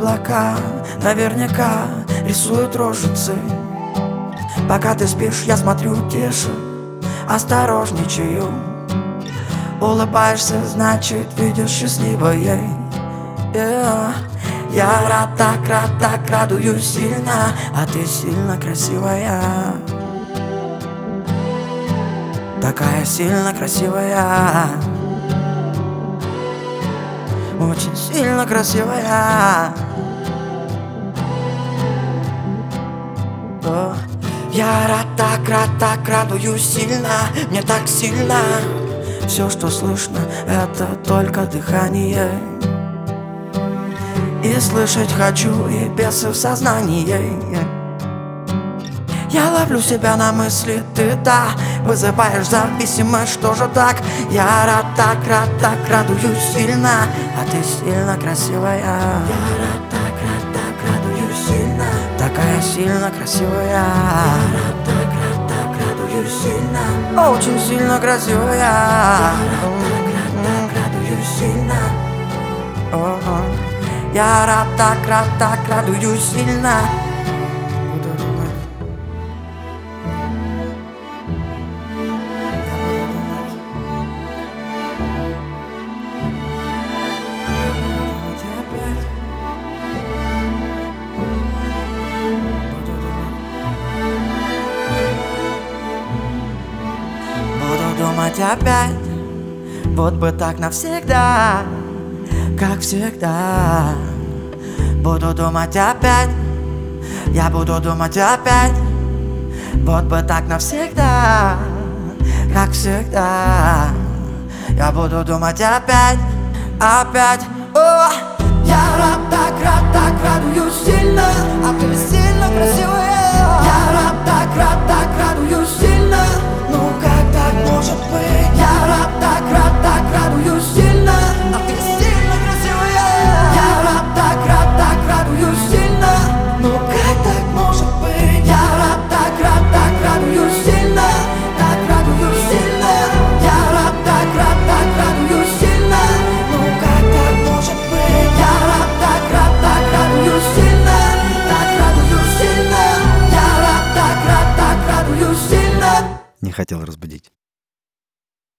облака наверняка рисуют рожицы. Пока ты спишь, я смотрю тише, осторожничаю. Улыбаешься, значит, видишь счастливое. Я рад, так радуюсь сильно, а ты сильно красивая. Такая сильно красивая. Очень сильно красивая. Я рад, так радуюсь сильно. Мне так сильно. Все, что слышно, это только дыхание. И слышать хочу, и бесы в сознании. Я ловлю себя на мысли, ты да, вызываешь зависимость, что же так? Я рад, так радуюсь сильно, а ты сильно красивая. Я рад, так радуюсь сильно. Такая сильно красивая. Я рад, так радуюсь сильно. Очень сильно красивая. Я рад, так радуюсь сильно. Я рад, так радуюсь сильно. Буду думать опять, вот бы так навсегда, как всегда. Буду думать опять, я буду думать опять, вот бы так навсегда, как всегда. Я буду думать опять. О! Я рад, так радуюсь сильно, а ты сильно красивая. Я рад, так радуюсь сильно. Ну как так может быть? Я рад, так радуюсь сильно, а ты сильно красивая. Я рад, так радуюсь сильно. Ну как так может быть? Я рад, так радуюсь сильно. Так радуюсь сильно. Я рад, так радуюсь сильно. Ну как так может быть? Я рад, так радуюсь сильно. Так радуюсь сильно. Я рад, так радуюсь сильно. Не хотел разбудить.